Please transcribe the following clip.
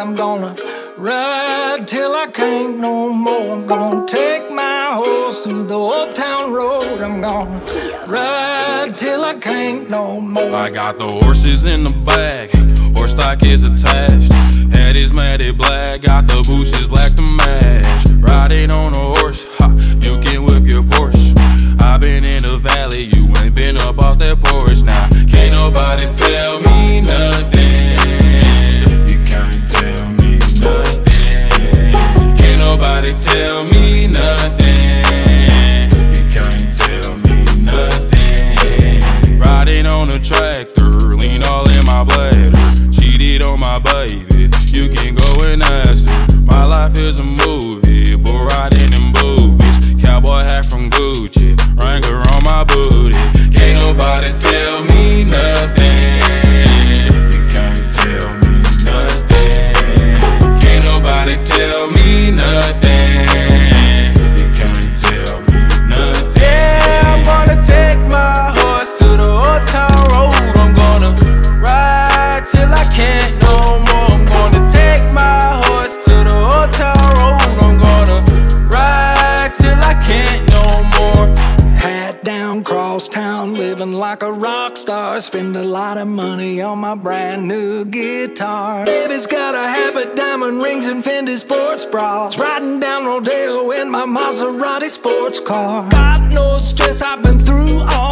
I'm gonna ride till I can't no more. I'm gonna take my horse through the old town road. I'm gonna ride till I can't no more. I got the horses in the back, horse stock is attached. Head is matted black, got the bushes black to match. Riding on a horse, ha, you can whip your Porsche. I been in the valley, you ain't been up off that porch. Now, can't nobody tell me nothing. You can't tell me nothing. Can't nobody tell me nothing. You can't tell me nothing. Riding on a tractor, lean all in my bladder. Cheated on my baby, you can go and ask her. My life is a movie, but riding in boobies. Cowboy hat from Gucci, Wrangler on my booty. Can't nobody tell me nothing. You can't tell me nothing. Can't nobody tell me nothing. You can't tell me nothing. Yeah, I'm gonna take my horse to the old town road. I'm gonna ride till I can't no more. I'm gonna take my horse to the old town road. I'm gonna ride till I can't no more. Hat down, cross town, living like a rock star. Spend a lot of money on my brand new guitar. Baby's got a habit, diamond rings and Fendi sports bras. Riding down Rodeo in my Maserati sports car. Got no stress, I've been through all